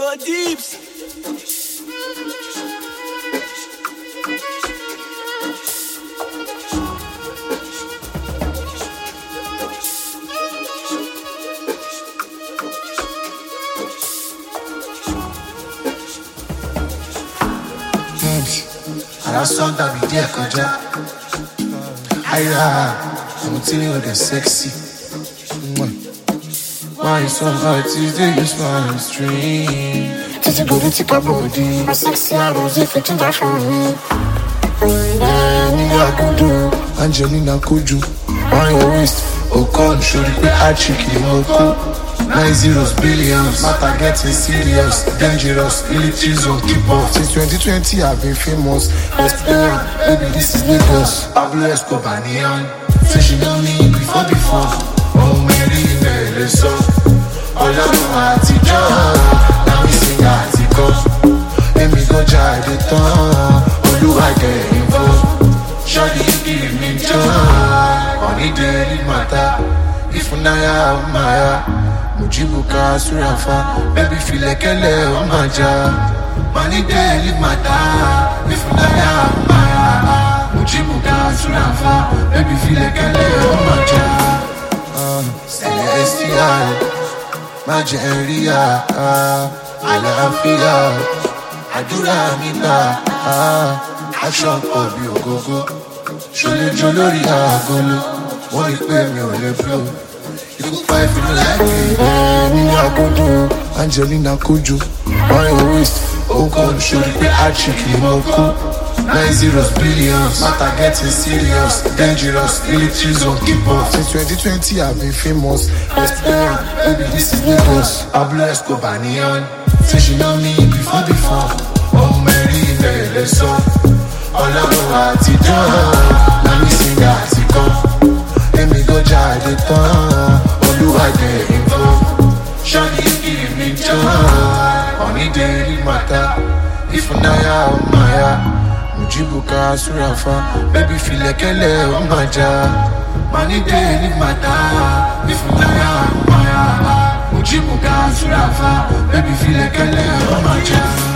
Joe Deeps. Song that be there kọjá Aya, I'm telling you they're sexy. Why you so hard today? You smile and stream. Titi go to take a body. My sexy arrows if it's that for me. Nigga Kudu, Angelina Kuju. On your waist, oh come show the quick hard chicken, oh cool. 90 billions, matter getting serious, dangerous, militaries won't keep up. Since 2020 I've been famous. Let's play on, baby this is Lagos. Pablo Escobar neon, say she know me before. Oh Mary Mary so, all of my teacher. Now we sing article, let me go try the tongue. Oluwa get involved, shawty give me joy. Only daily matter, if Naya Maya. Mujibuka Surafa, baby feel like a leo maja. Money daily matter, if Naya Maya. Mujibuka Surafa, baby feel like a leo maja. Celestial, Majeria, Alafia, Adura Mina, Action of Yogogo, Shole Jolori Agolo, one is pay me on the floor. You could fight for me like me. Nigga Kudu, Angelina Kuju. On your waist, oh God, show the quick hard chicken, oh cool. 90 billions, matter getting serious, dangerous, militaries won't keep up. Since 2020 I've been famous. Let's play on, baby this is Lagos. Pablo Escobar neon, say she know me before. Oh Mary Mary so, all of my teacher. Let me sing article. Let me go try the tongue. Oluwa get involved. Shawty you give me joy. Only daily matter. If Naya Maya. Mujibuka Surafa. Baby feel like a leo maja. Money daily matter. If Naya Maya. Mujibuka Surafa. Baby feel like a leo maja.